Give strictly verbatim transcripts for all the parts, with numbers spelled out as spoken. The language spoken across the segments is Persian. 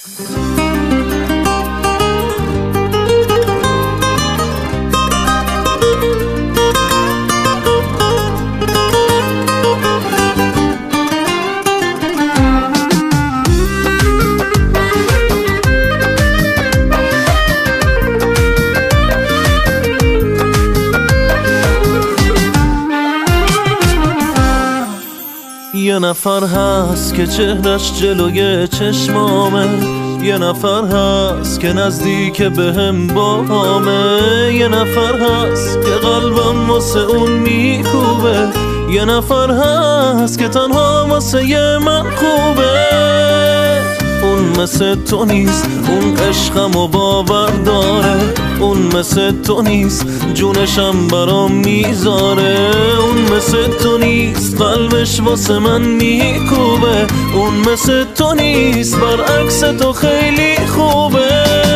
یه نفر هست که چهرش جلوی چشمامه، یه نفر هست که نزدیک بهم باهامه، یه نفر هست که قلبم واسه اون میکوبه، یه نفر هست که تنها واسه من خوبه. اون مثل تو نیست، اون عشقمو باور داره، اون مثل تو نیست، جونشم برام میذاره. اون مثل تو نیست، قلبش واسه من میکوبه، اون مثل تو نیست، برعکس تو خیلی خوبه.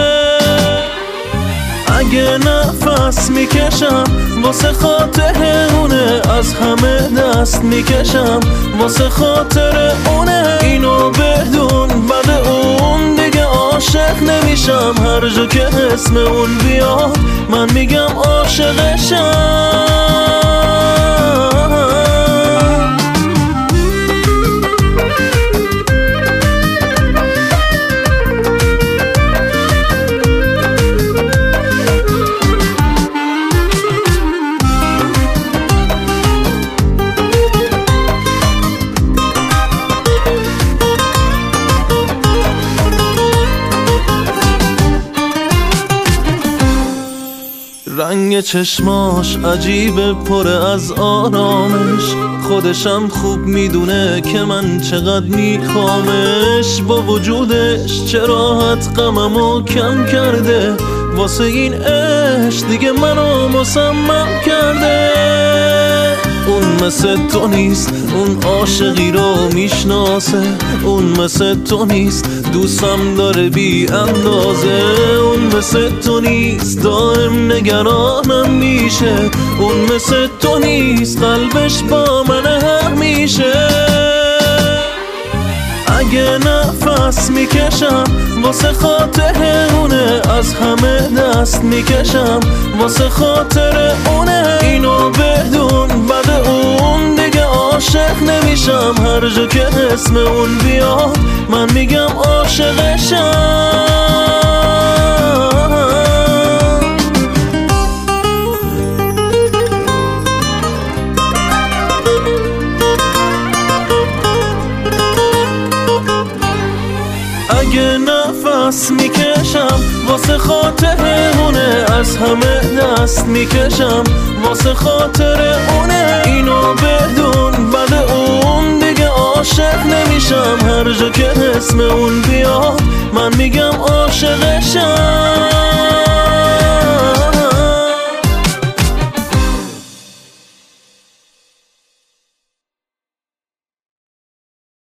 اگه نفس میکشم واسه خاطر اونه، از همه دست میکشم واسه خاطر اونه. اینو بدون بعد اون دیگه عاشق نمیشم، هر جا که اسم اون بیاد من میگم عاشقشم. رنگ چشماش عجیبه، پره از آرامش، خودشم خوب میدونه که من چقدر میخوامش. با وجودش چه راحت غممو کم کرده، واسه این عشق دیگه منو مصمم کرده. اون مثل تو نیست، اون عاشقی رو میشناسه، اون مثل تو نیست، دوستم داره بی اندازه. اون مثل تو نیست، دائم نگرانم میشه، اون مثل تو نیست، قلبش با من همیشه. اگه نفس میکشم واسه خاطر اونه، از همه دست میکشم واسه خاطر اونه. اینو بدون بعد اون دیگه عاشق نمیشم، هر جا که اسم اون بیاد من میگم عاشقشم. اگه نفس میکشم واسه خاطر اونه، از همه دست میکشم واسه خاطر اونه. اینو بدون بعد اون دیگه عاشق نمیشم، هر جا که اسم اون بیاد من میگم عاشقشم.